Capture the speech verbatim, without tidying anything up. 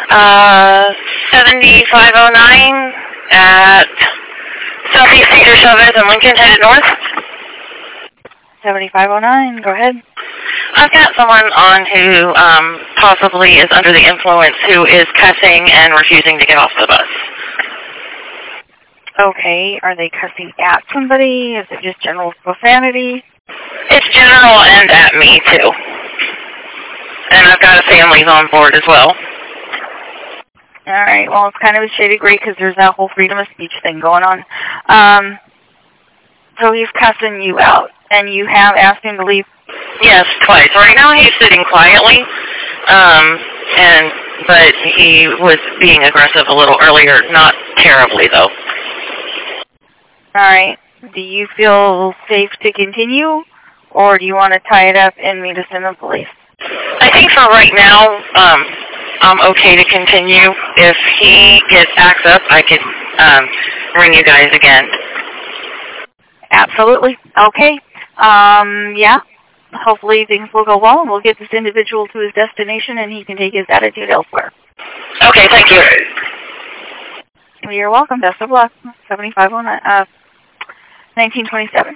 Uh, seventy-five oh nine at Southeast Cedar Chavez and Lincoln, headed north. seventy-five oh nine, go ahead. I've got someone on who um, possibly is under the influence who is cussing and refusing to get off the bus. Okay, are they cussing at somebody? Is it just general profanity? It's general and at me, too. And I've got a family on board as well. All right, well, it's kind of a shade of gray because there's that whole freedom of speech thing going on. Um, so he's cussing you out, and you have asked him to leave? Yes, twice. Right now he's sitting quietly, um, and but he was being aggressive a little earlier, not terribly, though. All right. Do you feel safe to continue, or do you want to tie it up and me to send the police? I think for right now, um, I'm okay to continue. If he gets acts up, I could um, ring you guys again. Absolutely. Okay. Um, yeah. Hopefully things will go well, and we'll get this individual to his destination, and he can take his attitude elsewhere. Okay, thank you. You're welcome. Best of luck. seventy-five oh nine, uh, nineteen twenty-seven.